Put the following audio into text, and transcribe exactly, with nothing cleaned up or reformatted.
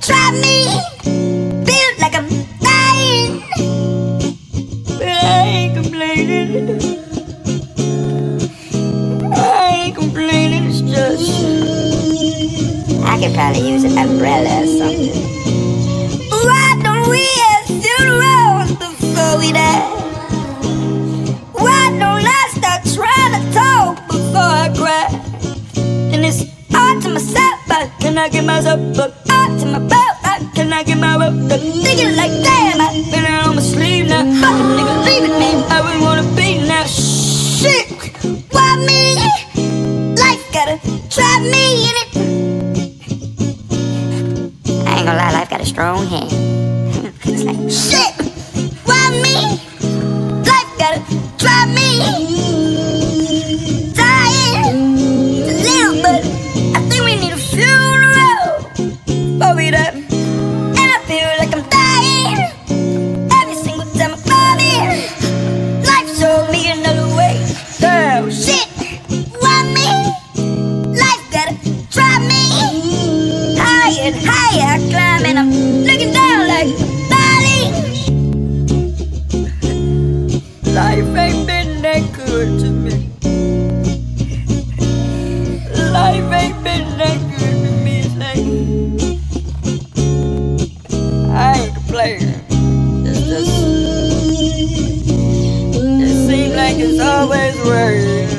try me. Feel like I'm dying, but I ain't complaining. I ain't complaining, it's just I could probably use an umbrella or something. Why don't we have funerals before we die? Why don't I start trying to talk before I cry? And it's hard to myself, but can I get myself up? Hard to my belt, I can I get my rope up? Thinking like damn, I've been out on my sleeve now. Fucking nigga leaving me, I wouldn't wanna be now. Shit, why me? Life gotta try me in it. I ain't gonna lie, life got a strong hand. It's like shit, why me? Life gotta try me. Dying a little, but I think we need a funeral before we die. And I feel like I'm dying every single time I fall in. Life showed me another way. Damn shit, why me? Life gotta try me. Higher and higher I climb, and I'm looking down like Bali. Life ain't been that good to me. Life ain't been that good to me. It's like I ain't complaining. It's just it seems like it's always worse.